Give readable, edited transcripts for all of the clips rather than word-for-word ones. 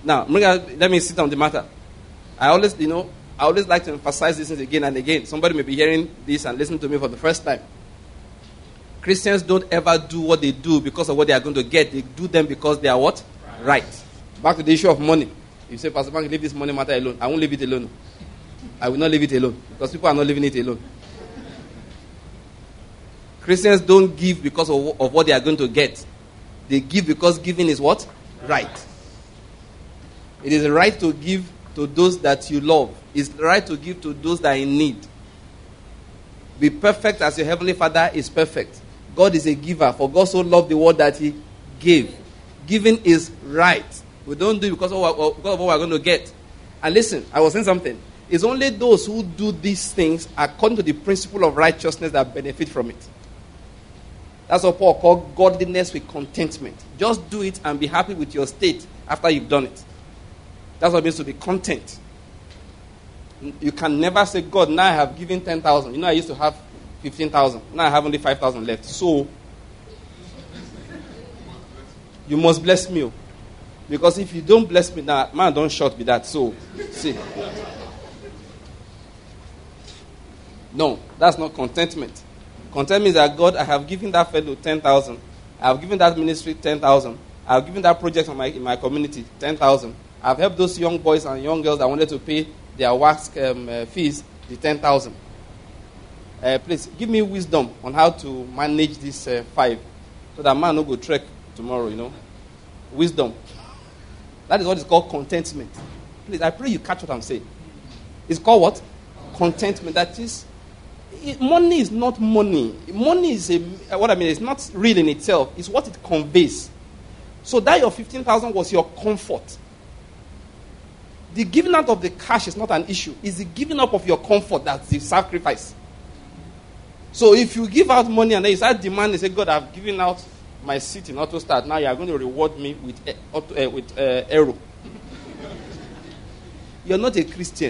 Now, let me sit on the matter. I always like to emphasize this again and again. Somebody may be hearing this and listening to me for the first time. Christians don't ever do what they do because of what they are going to get. They do them because they are what? Right. Back to the issue of money. You say, Pastor Bank, leave this money matter alone. I won't leave it alone. I will not leave it alone because people are not leaving it alone. Christians don't give because of what they are going to get. They give because giving is what? Right. It is right to give to those that you love. It's right to give to those that are in need. Be perfect as your heavenly Father is perfect. God is a giver. For God so loved the world that he gave. Giving is right. We don't do it because of what we're going to get. And listen, I was saying something. It's only those who do these things according to the principle of righteousness that benefit from it. That's what Paul called godliness with contentment. Just do it and be happy with your state after you've done it. That's what it means to be content. You can never say, God, now I have given 10,000. You know, I used to have 15,000. Now I have only 5,000 left. So, you must bless me. Because if you don't bless me, now, man, don't short be that. So, see. No, that's not contentment. Contentment is that, God, I have given that fellow 10,000. I have given that ministry 10,000. I have given that project in my community 10,000. I have helped those young boys and young girls that wanted to pay their wax fees, the 10,000. Please, give me wisdom on how to manage this 5 so that man no go trek tomorrow, you know. Wisdom. That is what is called contentment. Please, I pray you catch what I'm saying. It's called what? Contentment. That is, money is not money. Money is it's not real in itself. It's what it conveys. So that your 15,000 was your comfort. The giving out of the cash is not an issue. It's the giving up of your comfort that's the sacrifice. So if you give out money and then you start demanding, say, God, I've given out my seat in AutoStart. Now you are going to reward me with Aero. You're not a Christian.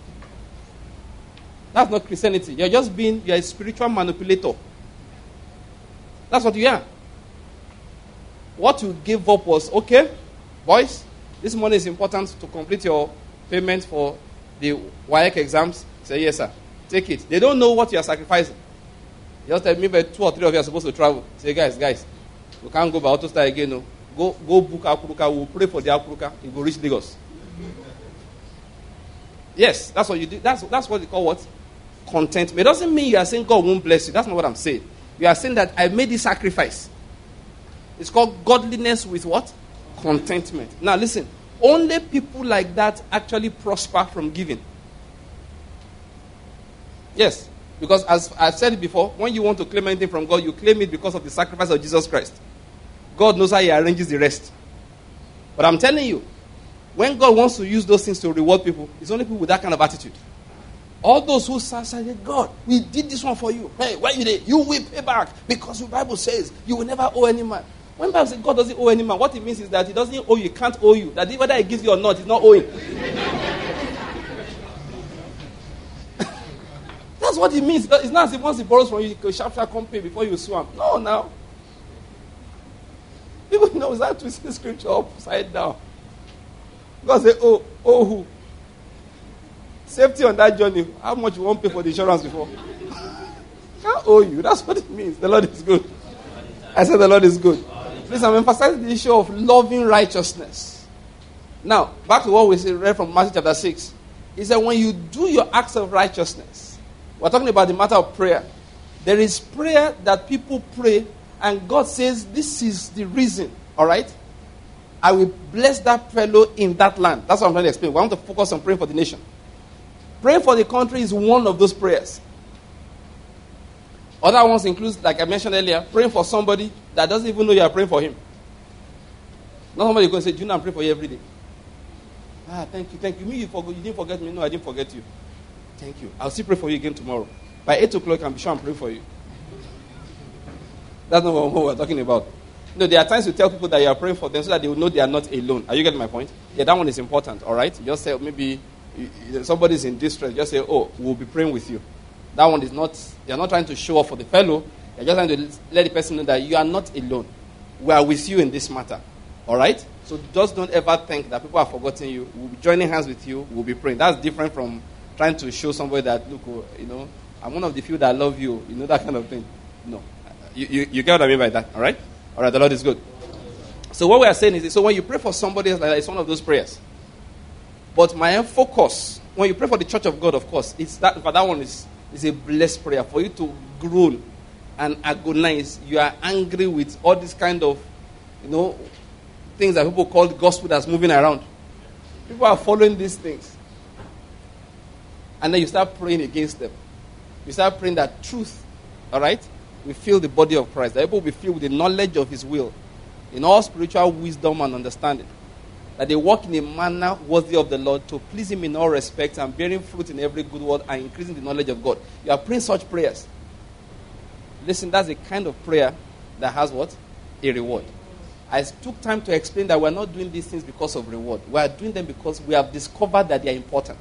That's not Christianity. You're a spiritual manipulator. That's what you are. What you gave up was, okay, boys, this money is important to complete your payment for the WAEC exams. Say, yes, sir. Take it. They don't know what you are sacrificing. Just tell me, but 2 or 3 of you are supposed to travel. Say, guys, we can't go by AutoStar again. No. Go book Akuruka. We'll pray for the Akuruka. It will reach Lagos. Yes, that's what you do. That's what they call what? Contentment. It doesn't mean you are saying God won't bless you. That's not what I'm saying. You are saying that I made this sacrifice. It's called godliness with what? Contentment. Now listen, only people like that actually prosper from giving. Yes, because as I've said it before, when you want to claim anything from God, you claim it because of the sacrifice of Jesus Christ. God knows how he arranges the rest. But I'm telling you, when God wants to use those things to reward people, it's only people with that kind of attitude. All those who say, God, we did this one for you. Hey, why you did? You will pay back because the Bible says you will never owe any man. When Bible says God doesn't owe any man, what it means is that he doesn't owe you, he can't owe you. That whether he gives you or not, he's not owing. That's what it means. It's not as if once he borrows from you, you sharp come pay before you sue him. No, now. People know it's that twisting scripture upside down. God say, oh who? Safety on that journey. How much you won't pay for the insurance before? Can't owe you. That's what it means. The Lord is good. I said the Lord is good. Please, I'm emphasizing the issue of loving righteousness. Now, back to what we read from Matthew chapter 6. He said, when you do your acts of righteousness, we're talking about the matter of prayer. There is prayer that people pray, and God says, this is the reason, all right? I will bless that fellow in that land. That's what I'm trying to explain. We want to focus on praying for the nation. Praying for the country is one of those prayers. Other ones include, like I mentioned earlier, praying for somebody that doesn't even know you are praying for him. Not somebody you're going to say, Junior, I'm praying for you every day. Thank you. You didn't forget me. No, I didn't forget you. Thank you. I'll still pray for you again tomorrow. By 8 o'clock, I'm sure I'm praying for you. That's not what we're talking about. No, there are times you tell people that you are praying for them so that they will know they are not alone. Are you getting my point? Yeah, that one is important, all right? You just say, maybe somebody's in distress. Just say, we'll be praying with you. That one is not, you're not trying to show off for the fellow. You're just trying to let the person know that you are not alone. We are with you in this matter. All right? So just don't ever think that people have forgotten you. We'll be joining hands with you. We'll be praying. That's different from trying to show somebody that, look, I'm one of the few that love you. That kind of thing. No. You get what I mean by that, all right? All right, the Lord is good. So what we are saying is, so when you pray for somebody else, it's one of those prayers. But my focus, when you pray for the church of God, of course, that one is a blessed prayer. For you to groan and agonize, you are angry with all this kind of, things that people call the gospel that's moving around. People are following these things. And then you start praying against them. You start praying that truth, all right, will fill the body of Christ. That people will be filled with the knowledge of his will, in all spiritual wisdom and understanding. That they walk in a manner worthy of the Lord, to please him in all respects, and bearing fruit in every good word, and increasing the knowledge of God. You are praying such prayers. Listen, that's a kind of prayer that has what? A reward. I took time to explain that we're not doing these things because of reward. We are doing them because we have discovered that they are important.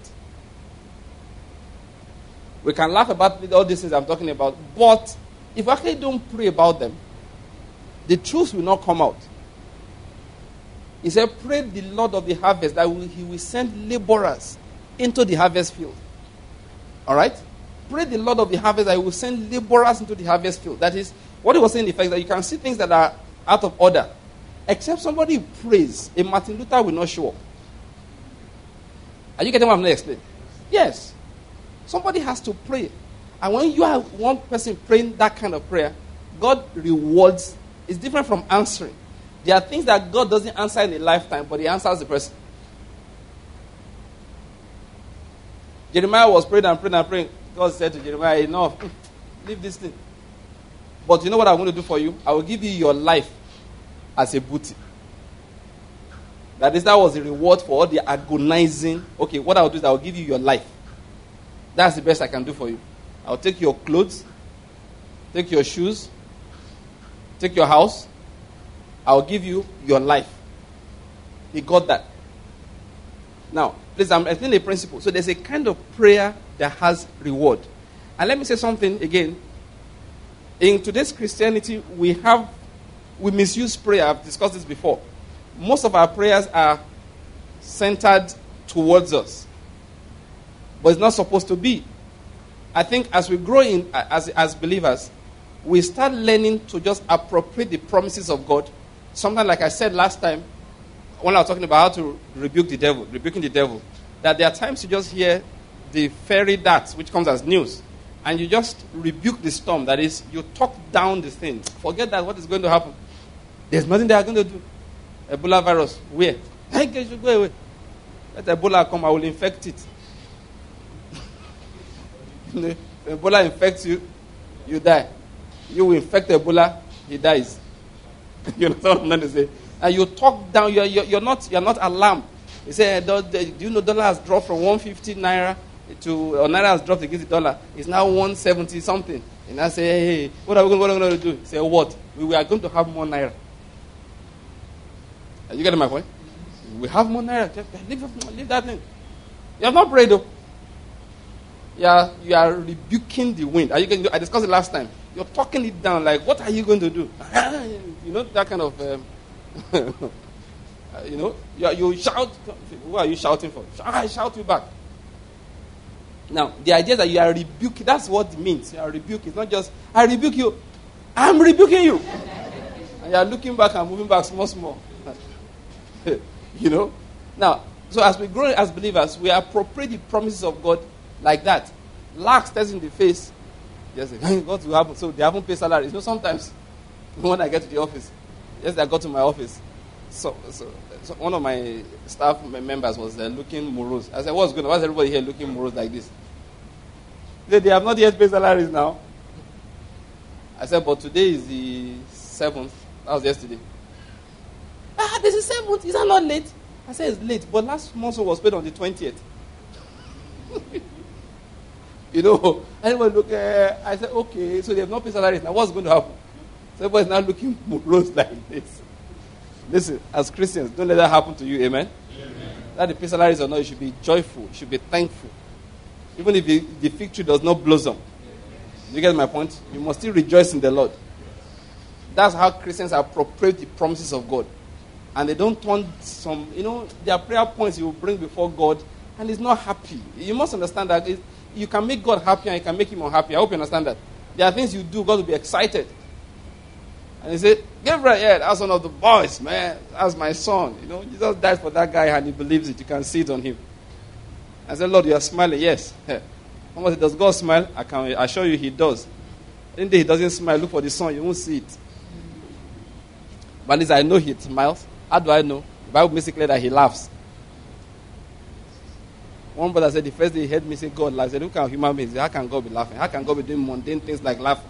We can laugh about all these things I'm talking about, but if we actually don't pray about them, the truth will not come out. He said, pray the Lord of the harvest that he will send laborers into the harvest field. All right? Pray the Lord of the harvest that he will send laborers into the harvest field. That is, what he was saying in effect, that you can see things that are out of order. Except somebody prays, a Martin Luther will not show up. Are you getting what I'm going to explain? Yes. Somebody has to pray. And when you have one person praying that kind of prayer, God rewards. It's different from answering. There are things that God doesn't answer in a lifetime, but he answers the person. Jeremiah was praying and praying and praying. God said to Jeremiah, enough, leave this thing. But you know what I'm going to do for you? I will give you your life as a booty. That was the reward for all the agonizing. Okay, what I'll do is I'll give you your life. That's the best I can do for you. I'll take your clothes, take your shoes, take your house. I'll give you your life. He got that. Now, please, I'm explaining the principle. So there's a kind of prayer that has reward. And let me say something again. In today's Christianity, we misuse prayer. I've discussed this before. Most of our prayers are centered towards us. But it's not supposed to be. I think as we grow in as believers, we start learning to just appropriate the promises of God. Sometimes, like I said last time, when I was talking about how to rebuking the devil, that there are times you just hear the fairy darts, which comes as news, and you just rebuke the storm. That is, you talk down the thing. Forget that what is going to happen. There's nothing they are going to do. Ebola virus, where? Hey, you should go away. Let Ebola come, I will infect it. Ebola infects you, you die. You will infect Ebola, he dies. You know what I'm trying to say? And you talk down, you're not alarmed. You say, do you know dollar has dropped from 150 naira or naira has dropped against the dollar? It's now 170 something. And I say, hey, what are we going to do? Say, what? We are going to have more naira. Are you getting my point? We have more naira. Leave that thing. You have not prayed though. You are rebuking the wind. Are you going to? I discussed it last time. You're talking it down. Like, what are you going to do? You know that kind of. You shout. Who are you shouting for? I shout you back. Now, the idea is that you are rebuking. That's what it means. You are rebuking. It's not just I rebuke you. I'm rebuking you. And you are looking back and moving back small. Now, so as we grow as believers, we appropriate the promises of God like that. Lax stares in the face. Yes, what will happen? So they haven't paid salaries. Sometimes when I get to the office, I got to my office. So one of my staff members was looking morose. I said, what's going on? Why is everybody here looking morose like this? They have not yet paid salaries now. I said, but today is the 7th. That was yesterday. This is 7th. Is that not late? I said, it's late. But last month was paid on the 20th. Anyone look, I said, okay, so they have not paid salaries. Now what's going to happen? So everybody's now looking morose like this. Listen, as Christians, don't let that happen to you, amen? That the pay salaries or not, you should be joyful, you should be thankful. Even if the fig tree does not blossom. You get my point? You must still rejoice in the Lord. That's how Christians appropriate the promises of God. and they don't turn some, their prayer points you will bring before God, and he's not happy. You must understand that you can make God happy and you can make him unhappy. I hope you understand that. There are things you do, God will be excited. And he said, Gabriel, yeah, that's one of the boys, man. That's my son. Jesus died for that guy and he believes it. You can see it on him. I said, Lord, you are smiling. Yes. Someone said, does God smile? I can assure you he does. Any day he doesn't smile, look for the sun, you won't see it. But at least I know he smiles. How do I know? The Bible makes it clear that he laughs. One brother said the first day he heard me say God laughs. He said, look at human beings. How can God be laughing? How can God be doing mundane things like laughing?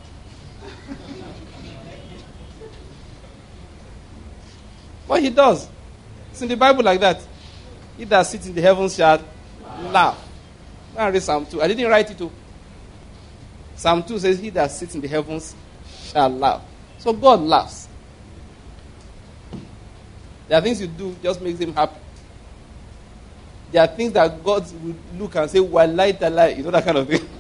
But he does. It's in the Bible like that. He that sits in the heavens shall laugh. I read Psalm 2. I didn't write it too. Psalm 2 says, he that sits in the heavens shall laugh. So God laughs. There are things you do just makes him happy. There are things that God will look and say, walai talai, that kind of thing.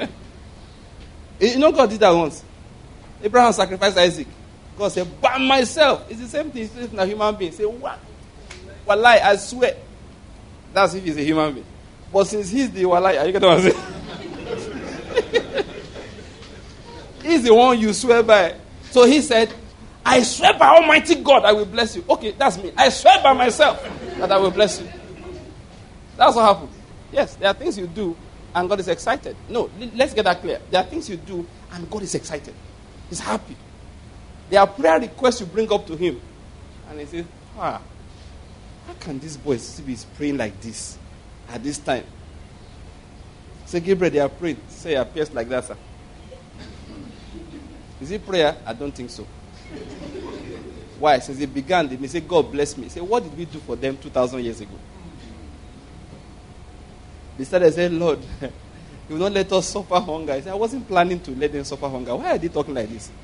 God did that once. Abraham sacrificed Isaac. God said, by myself. It's the same thing. It's a human being. Say, what? Walai, I swear. That's if he's a human being. But since he's the walai, are you getting what I'm saying? He's the one you swear by. So he said, I swear by Almighty God I will bless you. Okay, that's me. I swear by myself that I will bless you. That's what happens. Yes, there are things you do and God is excited. No, let's get that clear. There are things you do and God is excited. He's happy. There are prayer requests you bring up to him. And he says, how can this boy still be praying like this at this time? Say, Gabriel, they are praying. Say, it appears like that, sir. Is it prayer? I don't think so. Why? Since it began, they may say, God bless me. Say, what did we do for them 2,000 years ago? They started saying, Lord, you will not let us suffer hunger. I said, I wasn't planning to let them suffer hunger. Why are they talking like this?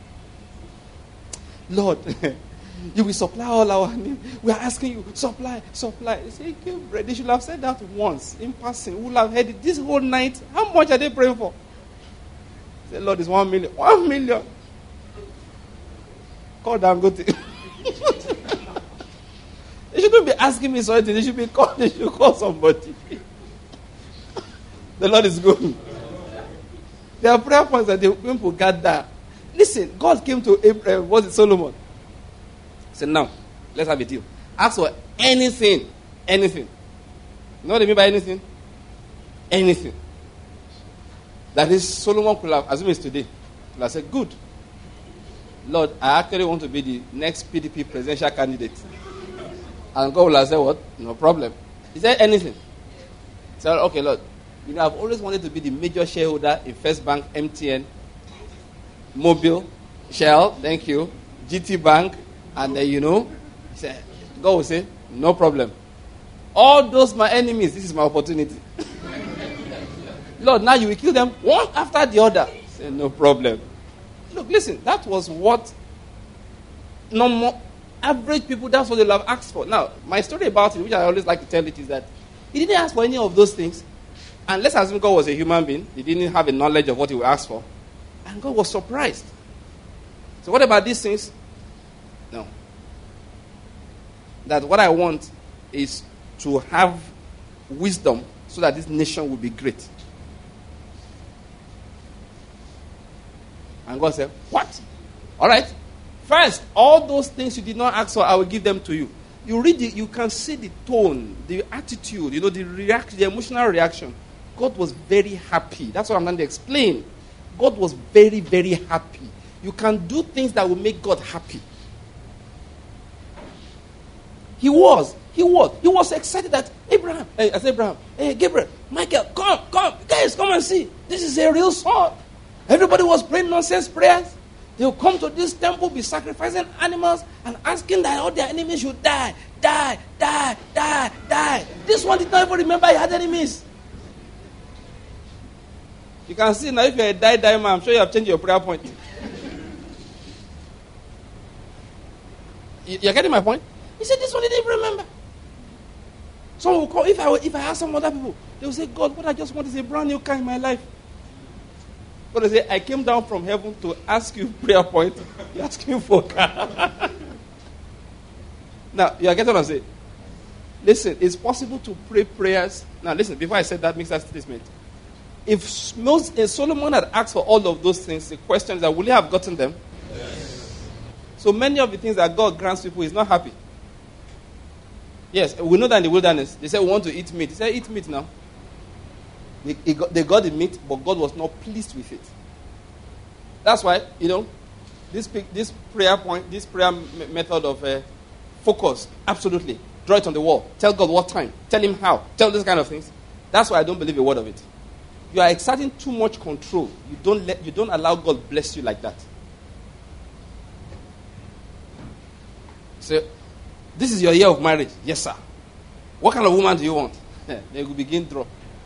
Lord, you will supply all our needs. We are asking you, supply. They say, Gabriel, they should have said that once in passing. We will have heard it this whole night. How much are they praying for? Say, Lord, it's 1 million. 1 million. Call them, go to. They shouldn't be asking me something. They should call somebody. The Lord is good. There are prayer points that the people gather. Listen, God came to Abraham, was it Solomon? He said, now, let's have a deal. Ask for anything. Anything. You know what I mean by anything? Anything. That is, Solomon could have, assume it's today, could have said, good. Lord, I actually want to be the next PDP presidential candidate. And God will have said, what? No problem. He said anything. He said, okay, Lord, I've always wanted to be the major shareholder in First Bank, MTN, Mobile, Shell, thank you, GT Bank, and he said, God will say, no problem. All those my enemies, this is my opportunity. Lord, now you will kill them one after the other. Say, no problem. Look, listen, that was what normal, average people, that's what they'll have asked for. Now, my story about it, which I always like to tell it, is that he didn't ask for any of those things. And let's assume God was a human being. He didn't have a knowledge of what he would ask for. And God was surprised. So what about these things? No. That what I want is to have wisdom so that this nation will be great. And God said, what? All right. First, all those things you did not ask for, I will give them to you. You read it, you can see the tone, the attitude, the reaction, the emotional reaction. God was very happy. That's what I'm going to explain. God was very, very happy. You can do things that will make God happy. He was excited that Abraham, hey, Gabriel, Michael, come, guys, come and see. This is a real son. Everybody was praying nonsense prayers. They will come to this temple, be sacrificing animals and asking that all their enemies should die. This one did not even remember he had enemies. You can see now if you're a die man, I'm sure you have changed your prayer point. You're getting my point? He said this one he didn't even remember. Someone will call, if I ask some other people, they will say, God, what I just want is a brand new car in my life. But they say, I came down from heaven to ask you prayer point. You're asking for a car. Now, you are getting what I'm saying? Listen, it's possible to pray prayers. Now, listen, before I said that, make that statement. If Solomon had asked for all of those things, the question is that would he have gotten them? Yes. So many of the things that God grants people, he's not happy. Yes, we know that in the wilderness, they said, we want to eat meat. He said, eat meat now. They got the meat, but God was not pleased with it. That's why, this prayer method of focus, absolutely. Draw it on the wall. Tell God what time. Tell him how. Tell these kind of things. That's why I don't believe a word of it. You are exerting too much control. You don't allow God bless you like that. So, this is your year of marriage. Yes, sir. What kind of woman do you want? They will begin draw.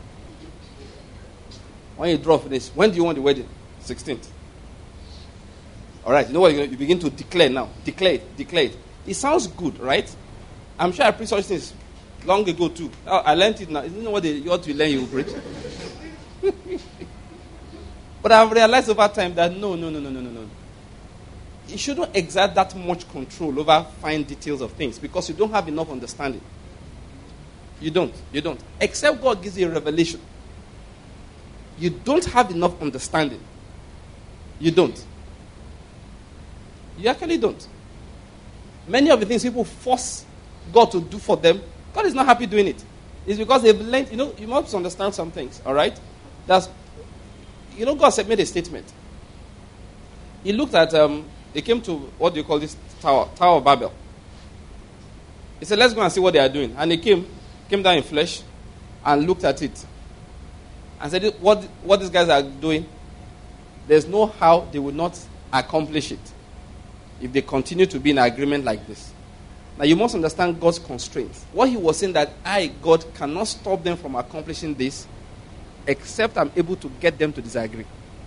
When you draw finish, when do you want the wedding? 16th. All right, you know what? You begin to declare now. Declare it. It sounds good, right? I'm sure I preached such things long ago too. I learned it now. You know what you ought to learn, you preach. But I've realized over time that no. You shouldn't exert that much control over fine details of things because you don't have enough understanding. You don't. Except God gives you a revelation. You don't have enough understanding. You don't. You actually don't. Many of the things people force God to do for them, God is not happy doing it. It's because they've learned, you must understand some things, all right? God made a statement. He looked at, they came to, what do you call this tower? Tower of Babel. He said, let's go and see what they are doing. And he came down in flesh and looked at it. And said, what these guys are doing, there's no how they will not accomplish it if they continue to be in agreement like this. Now, you must understand God's constraints. What he was saying that God, cannot stop them from accomplishing this except I'm able to get them to disagree.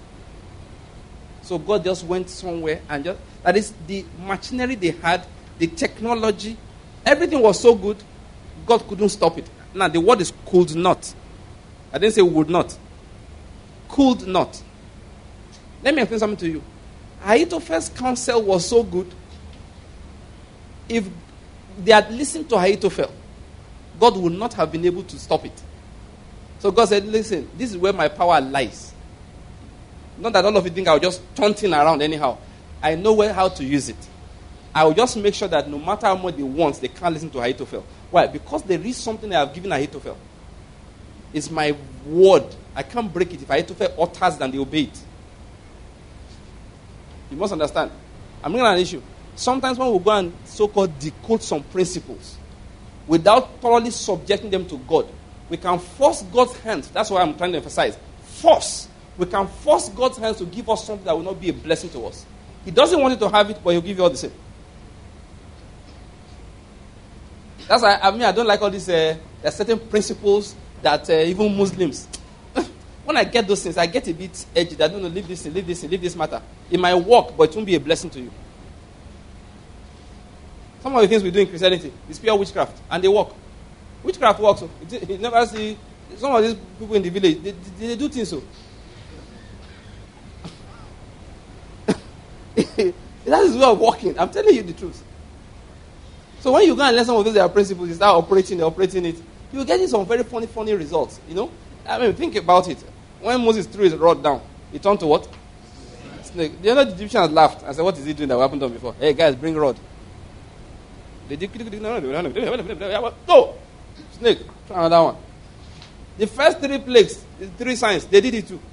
So God just went somewhere and that is the machinery they had, the technology, everything was so good, God couldn't stop it. Now, the word is could not. I didn't say would not. Could not. Let me explain something to you. Ahithophel's counsel was so good. If they had listened to Ahithophel, God would not have been able to stop it. So God said, listen, this is where my power lies. Not that all of you think I'll just turn things around anyhow. I know how to use it. I will just make sure that no matter how much they want, they can't listen to Ahithophel. Why? Because there is something I have given Ahithophel. It's my word. I can't break it. If Ahithophel utters, then they obey it. You must understand. I'm bringing an issue. Sometimes when we go and so-called decode some principles without thoroughly subjecting them to God, we can force God's hands. That's why I'm trying to emphasize. Force. We can force God's hands to give us something that will not be a blessing to us. He doesn't want you to have it, but he'll give you all the same. That's why, I don't like all these, there are certain principles that even Muslims, when I get those things, I get a bit edgy. That, no, leave this matter. It might work, but it won't be a blessing to you. Some of the things we do in Christianity is pure witchcraft, and they work. Witchcraft works. So. You never see some of these people in the village, they do things so. That is way of working. I'm telling you the truth. So when you go and learn some of those their principles, you start operating it, you're getting some very funny results. Think about it. When Moses threw his rod down, he turned to what? Snake. The Egyptians laughed and said, what is he doing that we haven't done before? Hey guys, bring rod. They did no. Snake. Try another one. The first 3 plagues, the 3 signs, they did it too.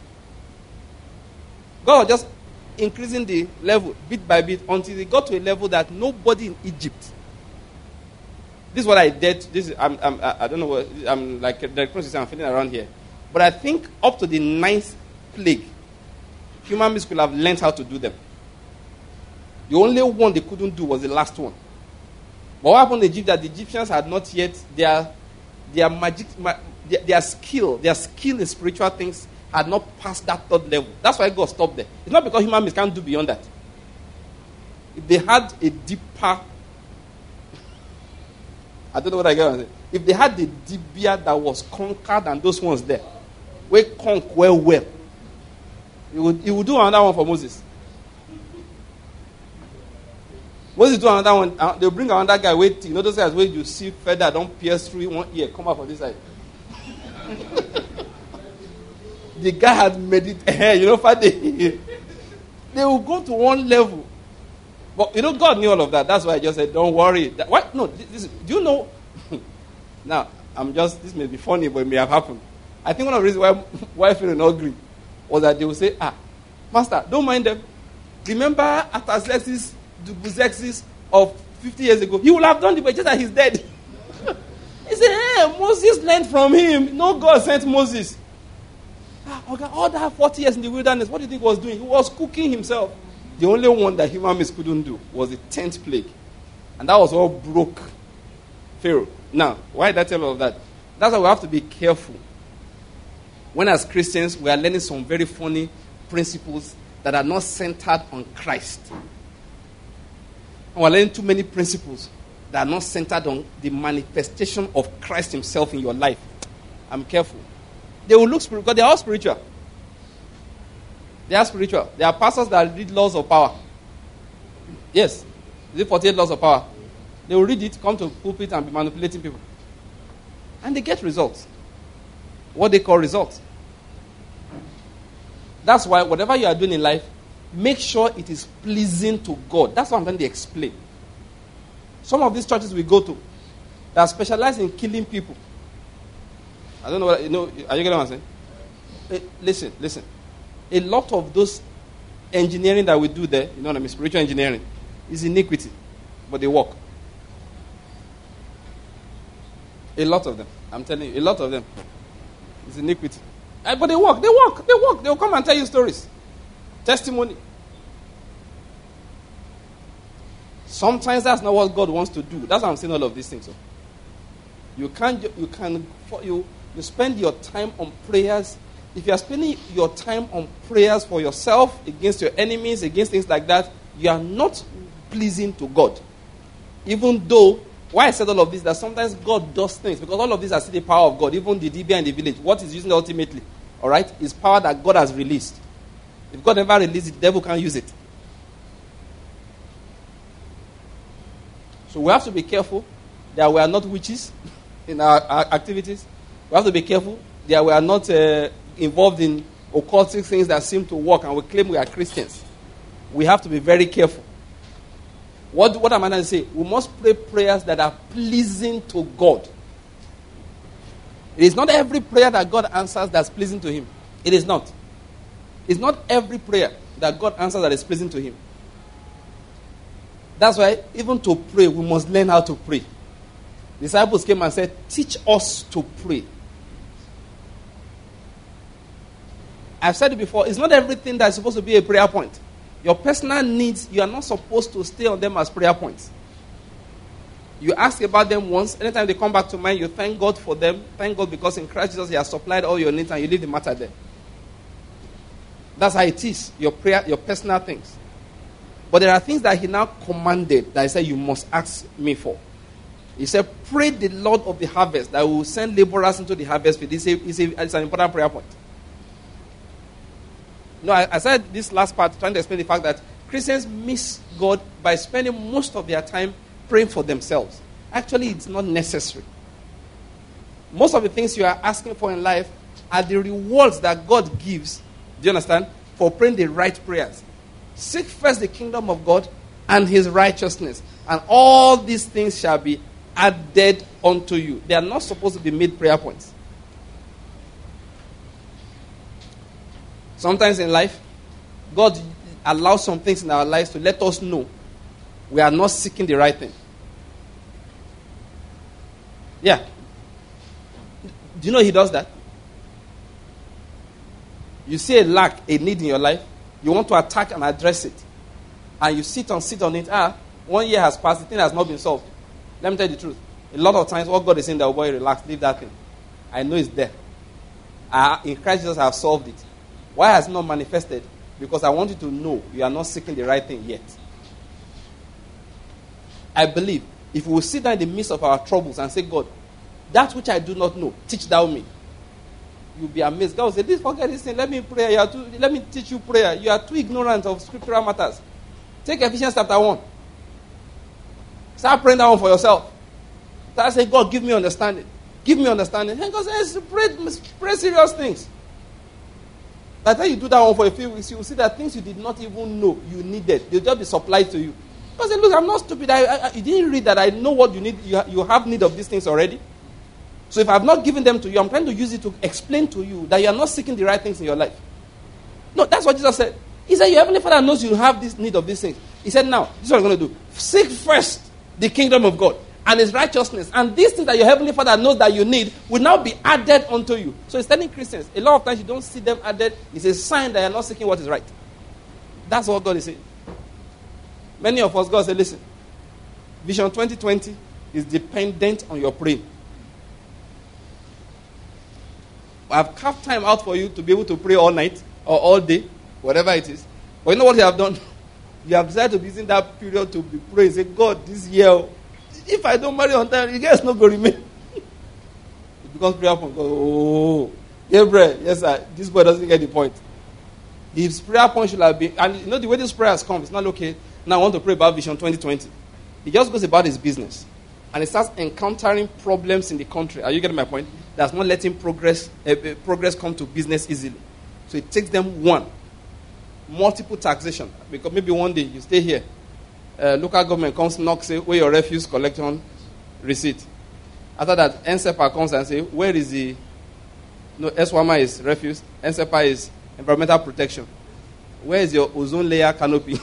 God was just increasing the level bit by bit until they got to a level that nobody in Egypt. This is what I did. I don't know what I'm like. The process I'm feeling around here, but I think up to the 9th plague, human beings could have learned how to do them. The only one they couldn't do was the last one. But what happened in Egypt that the Egyptians had not yet their magic, their skill in spiritual things had not passed that 3rd level. That's why God stopped there. It's not because human beings can't do beyond that. If they had a deeper, I don't know what I get. If they had the Dibia that was conquered and those ones there, we conquer well. He would do another one for Moses. Moses do another one. They'll bring another guy. Wait, you know those guys where you see feather don't pierce through one ear, come out from this side. The guy had made it. You know, they will go to one level. But you know, God knew all of that. That's why I just said, don't worry. What? No, do you know? Now, this may be funny, but it may have happened. I think one of the reasons why Pharaoh not agree was that they will say, Master, don't mind them. Remember Artaxerxes, Xerxes of 50 years ago? He will have done it, but just that he's dead. He said, hey, Moses learned from him. No God sent Moses. Okay, all that 40 years in the wilderness, what do you think he was doing? He was cooking himself. The only one that human beings couldn't do was the 10th plague. And that was what broke Pharaoh. Now, why did I tell all of that? That's why we have to be careful. When as Christians, we are learning some very funny principles that are not centered on Christ. And we're learning too many principles that are not centered on the manifestation of Christ himself in your life. I'm careful. They will look spiritual because they are all spiritual. They are spiritual. There are pastors that read laws of power. Yes. Is it 48 laws of power? They will read it, come to pulpit and be manipulating people. And they get results. What they call results. That's why whatever you are doing in life, make sure it is pleasing to God. That's what I'm trying to explain. Some of these churches we go to that specialize in killing people. I don't know what, are you getting what I'm saying? Listen. A lot of those engineering that we do there, you know what I mean, spiritual engineering, is iniquity. But they work. A lot of them. I'm telling you, a lot of them. It's iniquity. But they work. They'll come and tell you stories. Testimony. Sometimes that's not what God wants to do. That's why I'm saying all of these things. So. You spend your time on prayers. If you are spending your time on prayers for yourself, against your enemies, against things like that, you are not pleasing to God. Even though, why I said all of this, that sometimes God does things, because all of these are still the power of God. Even the Dibia in the village, what is using ultimately, all right, is power that God has released. If God never released it, the devil can't use it. So we have to be careful that we are not witches in our activities. We have to be careful that we are not involved in occultic things that seem to work and we claim we are Christians. We have to be very careful. What am I going to say? We must pray prayers that are pleasing to God. It is not every prayer that God answers that's pleasing to him. It is not. It's not every prayer that God answers that is pleasing to him. That's why even to pray, we must learn how to pray. Disciples came and said, teach us to pray. I've said it before, it's not everything that's supposed to be a prayer point. Your personal needs, you are not supposed to stay on them as prayer points. You ask about them once, anytime they come back to mind, you thank God for them. Thank God because in Christ Jesus, he has supplied all your needs and you leave the matter there. That's how it is, your prayer, your personal things. But there are things that he now commanded that he said you must ask me for. He said, pray the Lord of the harvest that will send laborers into the harvest field. It's an important prayer point. No, I said this last part trying to explain the fact that Christians miss God by spending most of their time praying for themselves. Actually, it's not necessary. Most of the things you are asking for in life are the rewards that God gives, do you understand, for praying the right prayers. Seek first the kingdom of God and his righteousness, and all these things shall be added unto you. They are not supposed to be made prayer points. Sometimes in life, God allows some things in our lives to let us know we are not seeking the right thing. Yeah. Do you know he does that? You see a lack, a need in your life, you want to attack and address it. And you sit on it. 1 year has passed, the thing has not been solved. Let me tell you the truth. A lot of times, what God is saying, that boy, relax, leave that thing. I know it's there. In Christ Jesus, I have solved it. Why has it not manifested? Because I want you to know you are not seeking the right thing yet. I believe if we will sit down in the midst of our troubles and say, God, that which I do not know, teach thou me. You'll be amazed. God will say, this, forget this thing. Let me pray. Let me teach you prayer. You are too ignorant of scriptural matters. Take Ephesians chapter 1. Start praying that one for yourself. Start saying, God, give me understanding. Give me understanding. And God says, pray serious things. By the time you do that one for a few weeks, you will see that things you did not even know you needed, they'll just be supplied to you. God said, look, I'm not stupid. You didn't read that I know what you need. You have need of these things already. So if I have not given them to you, I'm trying to use it to explain to you that you are not seeking the right things in your life. No, that's what Jesus said. He said, your heavenly Father knows you have this need of these things. He said, now, this is what I'm going to do. Seek first the kingdom of God and his righteousness. And these things that your heavenly Father knows that you need will now be added unto you. So he's telling Christians, a lot of times you don't see them added. It's a sign that you're not seeking what is right. That's what God is saying. Many of us, God said, listen, Vision 2020 is dependent on your praying. I've carved time out for you to be able to pray all night or all day, whatever it is. But you know what you have done? You have decided to be using that period to be praying. Say, God, this year, if I don't marry on time, you guys not going to remain. It becomes prayer point. Oh, Gabriel, yes, sir. This boy doesn't get the point. His prayer point should have been, and you know the way this prayer has come, it's not okay. Now I want to pray about Vision 2020. He just goes about his business. And he starts encountering problems in the country. Are you getting my point? That's not letting progress come to business easily. So it takes them multiple taxation. Because maybe one day you stay here. Local government comes, knock, say, where your refuse collection receipt. After that, NSEPA comes and say, where is the... No, SWAMA is refuse. NSEPA is environmental protection. Where is your ozone layer canopy?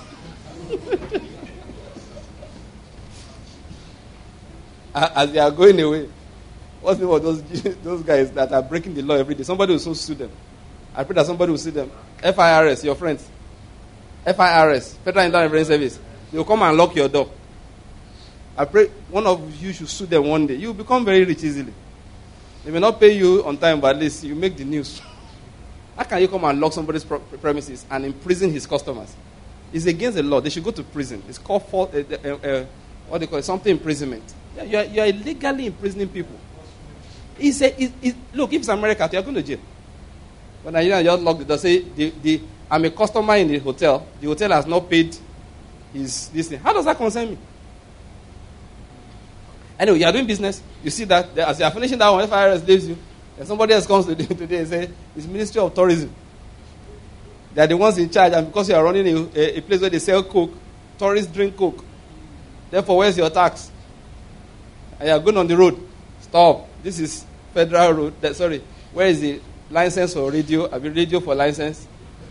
As they are going away, what's the name of those guys that are breaking the law every day? Somebody will soon sue them. I pray that somebody will sue them. FIRS, your friends. FIRS, Federal Internal Revenue Service. They will come and lock your door. I pray one of you should sue them one day. You will become very rich easily. They may not pay you on time, but at least you make the news. How can you come and lock somebody's premises and imprison his customers? It's against the law. They should go to prison. It's called what they call it, something imprisonment. Yeah, you are illegally imprisoning people. Look, if it's America, you are going to jail. When Nigeria just lock the door, say, I'm a customer in the hotel. The hotel has not paid this thing. How does that concern me? Anyway, you are doing business. You see that as you are finishing that one, FIRS leaves you, and somebody else comes today and says, it's Ministry of Tourism. They are the ones in charge, and because you are running a place where they sell Coke, tourists drink Coke. Therefore, where's your tax? And you are going on the road. Stop. This is federal road. Where is the license for radio? Have you radio for license?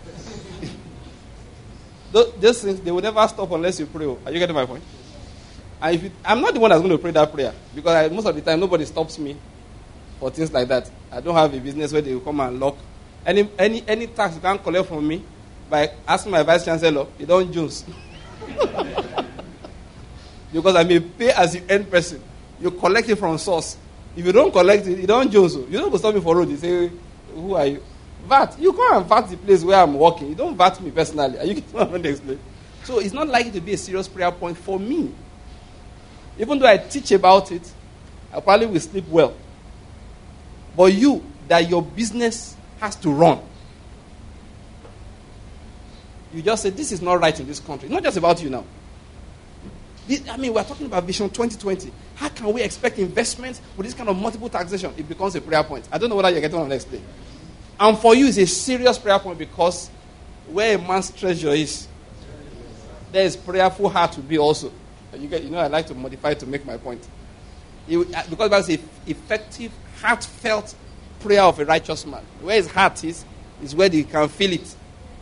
Those things, they will never stop unless you pray. Are you getting my point? And I'm not the one that's going to pray that prayer. Because most of the time, nobody stops me for things like that. I don't have a business where they will come and lock. Any tax you can't collect from me by asking my vice chancellor, you don't Jones. Because I may pay as the end person. You collect it from source. If you don't collect it, you don't Jones. You don't go stop me for road. You say, who are you? VAT. You come and VAT the place where I'm working. You don't VAT me personally. Are you getting what I'm going to explain? So it's not likely to be a serious prayer point for me. Even though I teach about it, I probably will sleep well. But you, that your business has to run. You just say, this is not right in this country. It's not just about you now. We're talking about Vision 2020. How can we expect investments with this kind of multiple taxation? It becomes a prayer point. I don't know whether you're getting what I'm explaining. And for you, it's a serious prayer point because where a man's treasure is, there is prayerful heart to be also. I like to modify it to make my point. Because that's an effective, heartfelt prayer of a righteous man. Where his heart is where he can feel it.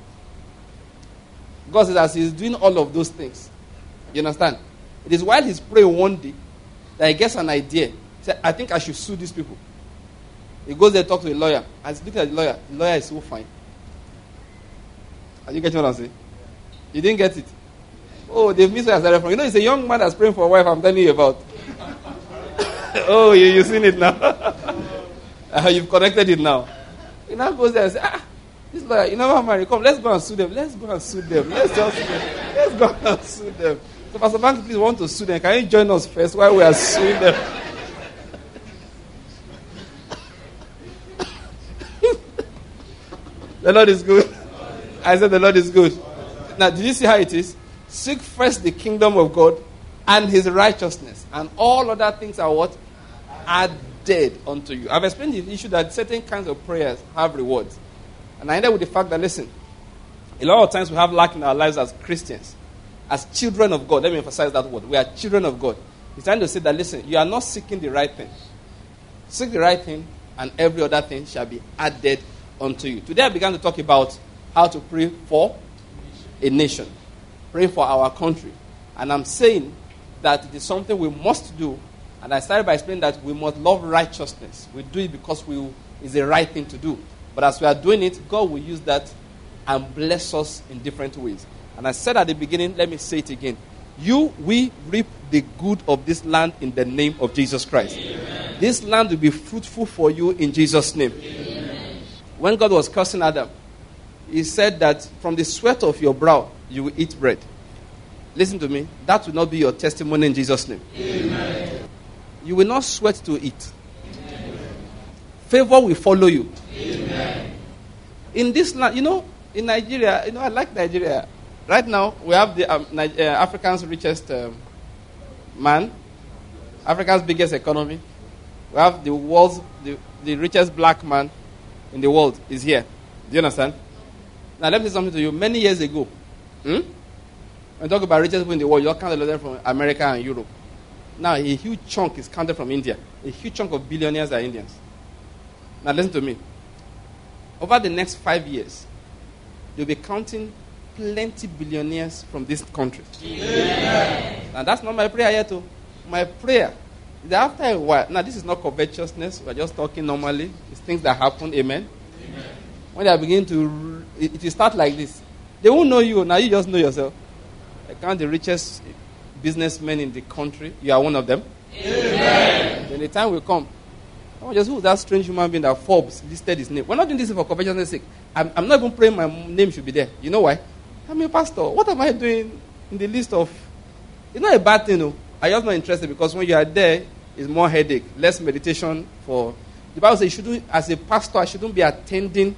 God says as he's doing all of those things. You understand? It is while he's praying one day that he gets an idea. He said, I think I should sue these people. He goes there, talks to a lawyer. And he's looking at the lawyer. The lawyer is so fine. Are you getting what I'm saying? You didn't get it? Oh, they've missed where I started from. It's a young man that's praying for a wife I'm telling you about. Oh, you've seen it now. You've connected it now. He now goes there and says, this lawyer, you never married. Come, let's go and sue them. Let's go and sue them. Let's go and sue them. So, Pastor Bank, please want to sue them. Can you join us first while we are suing them? The Lord is good. I said the Lord is good. Now, did you see how it is? Seek first the kingdom of God and his righteousness. And all other things are what? Added unto you. I've explained the issue that certain kinds of prayers have rewards. And I ended with the fact that, listen, a lot of times we have lack in our lives as Christians, as children of God. Let me emphasize that word. We are children of God. He's trying to say that, listen, you are not seeking the right thing. Seek the right thing, and every other thing shall be added unto you. Today I began to talk about how to pray for a nation. Pray for our country. And I'm saying that it is something we must do. And I started by explaining that we must love righteousness. We do it because it's the right thing to do. But as we are doing it, God will use that and bless us in different ways. And I said at the beginning, let me say it again. We reap the good of this land in the name of Jesus Christ. Amen. This land will be fruitful for you in Jesus' name. Amen. When God was cursing Adam, he said that from the sweat of your brow, you will eat bread. Listen to me. That will not be your testimony in Jesus' name. Amen. You will not sweat to eat. Amen. Favor will follow you. Amen. In this land, in Nigeria, I like Nigeria. Right now, we have the Africa's richest man, Africa's biggest economy. We have the world's, the richest black man in the world is here. Do you understand? Now, let me say something to you. Many years ago, when you talk about richest people in the world, you all count a lot of them from America and Europe. Now, a huge chunk is counted from India. A huge chunk of billionaires are Indians. Now, listen to me. Over the next 5 years, you'll be counting plenty billionaires from this country. Yeah. And that's not my prayer yet. My prayer is that after a while, now this is not covetousness, we're just talking normally. It's things that happen, amen? Amen. When they are beginning to, it will start like this. They won't know you, now you just know yourself. I count the richest businessmen in the country. You are one of them. Amen. Then the time will come. Just who is that strange human being that Forbes listed his name? We're not doing this for covetousness' sake. I'm not even praying my name should be there. You know why? I'm a pastor. What am I doing in the list of... It's not a bad thing, no. I'm just not interested because when you are there, it's more headache, less meditation for... The Bible says you shouldn't, as a pastor, I shouldn't be attending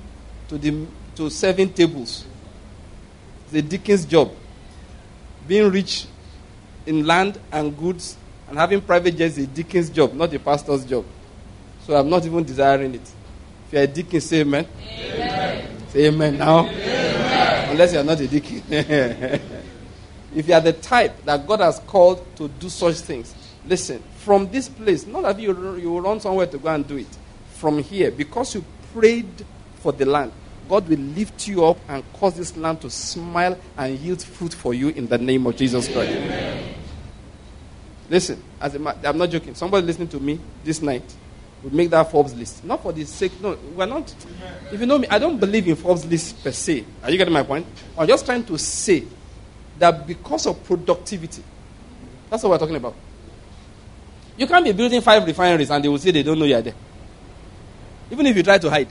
to serving tables. It's a deacon's job. Being rich in land and goods and having private jets is a deacon's job, not a pastor's job. So I'm not even desiring it. If you're a deacon, say amen. Amen. Say amen now. Amen. Unless you're not a deacon. If you are the type that God has called to do such things, listen, from this place, not that you will run somewhere to go and do it. From here, because you prayed for the land, God will lift you up and cause this land to smile and yield fruit for you in the name of Jesus Christ. Amen. Listen, I'm not joking. Somebody listening to me this night will make that Forbes list. Not for the sake, no, we're not. If you know me, I don't believe in Forbes list per se. Are you getting my point? I'm just trying to say that because of productivity, that's what we're talking about. You can't be building 5 refineries and they will say they don't know you're there. Even if you try to hide.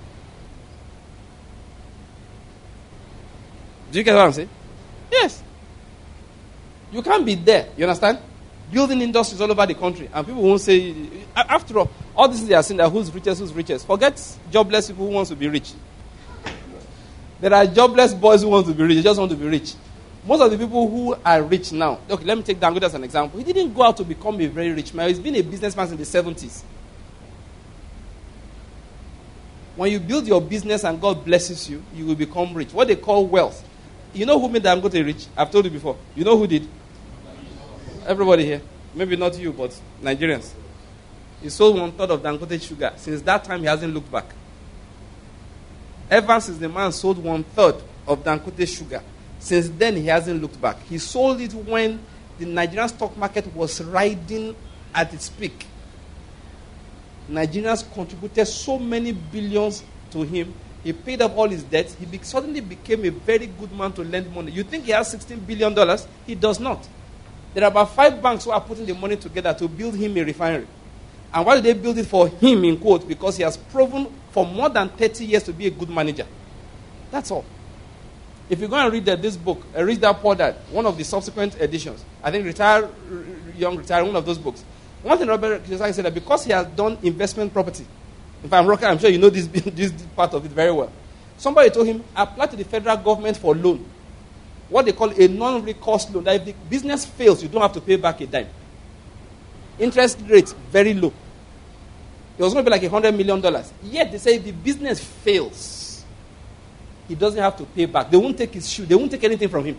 Do you get what I'm saying? Yes. You can't be there. You understand? Building industries all over the country. And people won't say, after all these things they are saying that who's richest. Forget jobless people who want to be rich. There are jobless boys who want to be rich. They just want to be rich. Most of the people who are rich now, okay, let me take Dangote as an example. He didn't go out to become a very rich man. He's been a businessman since the 70s. When you build your business and God blesses you, you will become rich. What they call wealth. You know who made Dangote rich? I've told you before. You know who did? Everybody here. Maybe not you, but Nigerians. He sold 1/3 of Dangote sugar. Since that time, he hasn't looked back. Ever since the man sold 1/3 of Dangote sugar, since then he hasn't looked back. He sold it when the Nigerian stock market was riding at its peak. Nigerians contributed so many billions to him. He paid up all his debts. He suddenly became a very good man to lend money. You think he has $16 billion? He does not. There are about 5 banks who are putting the money together to build him a refinery. And why do they build it for him, in quote? Because he has proven for more than 30 years to be a good manager. That's all. If you go and read this book, Rich Dad Poor Dad, one of the subsequent editions, I think Retire Young, Retire, one of those books. One thing Robert Kiyosaki said that because he has done investment property, if I'm wrong, I'm sure you know this part of it very well. Somebody told him, apply to the federal government for loan. what they call a non-recourse loan. That if the business fails, you don't have to pay back a dime. Interest rate, very low. It was going to be like $100 million. Yet they say if the business fails, he doesn't have to pay back. They won't take his shoe. They won't take anything from him.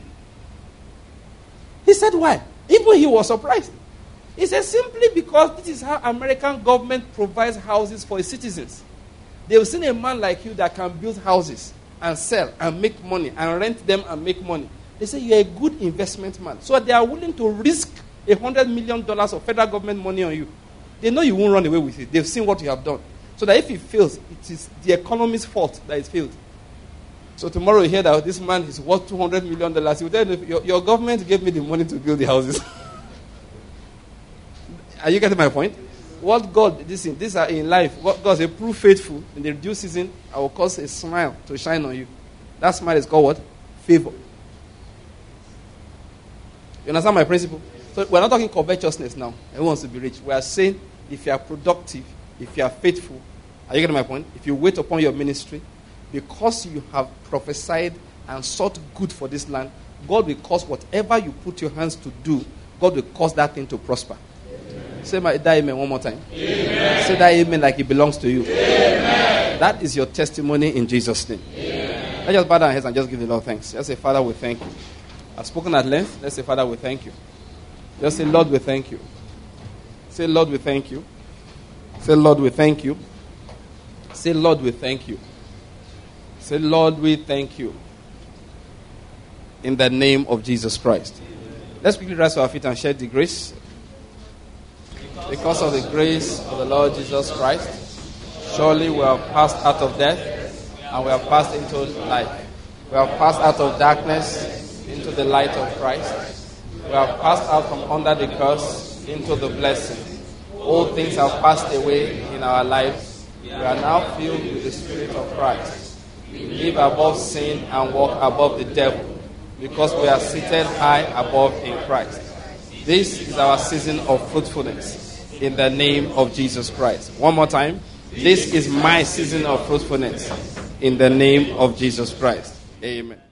He said, why? Even he was surprised. He said, simply because this is how American government provides houses for its citizens. They've seen a man like you that can build houses and sell and make money and rent them and make money. They say you're a good investment man. So they are willing to risk $100 million of federal government money on you. They know you won't run away with it. They've seen what you have done. So that if it fails, it is the economy's fault that it failed. So tomorrow you hear that this man is worth $200 million. He will tell you, your government gave me the money to build the houses. Are you getting my point? What God, these are in life. What God says, prove faithful in the due season. I will cause a smile to shine on you. That smile is called what? Favor. You understand my principle? So we're not talking covetousness now. Everyone wants to be rich. We are saying if you are productive, if you are faithful, are you getting my point? If you wait upon your ministry, because you have prophesied and sought good for this land, God will cause whatever you put your hands to do, God will cause that thing to prosper. Amen. Say that amen one more time. Amen. Say that amen like it belongs to you. Amen. That is your testimony in Jesus' name. Amen. Let's just bow down our heads and just give the Lord thanks. Just say, Father, we thank you. I've spoken at length. Let's say, Father, we thank you. Just say, Lord, we thank you. Say, Lord, we thank you. Say, Lord, we thank you. Say, Lord, we thank you. Say, Lord, we thank you. In the name of Jesus Christ. Let's quickly rise to our feet and share the grace. Because of the grace of the Lord Jesus Christ, surely we have passed out of death and we have passed into life. We have passed out of darkness into the light of Christ. We have passed out from under the curse into the blessing. All things have passed away in our lives. We are now filled with the Spirit of Christ. We live above sin and walk above the devil because we are seated high above in Christ. This is our season of fruitfulness in the name of Jesus Christ. One more time. This is my season of fruitfulness in the name of Jesus Christ. Amen.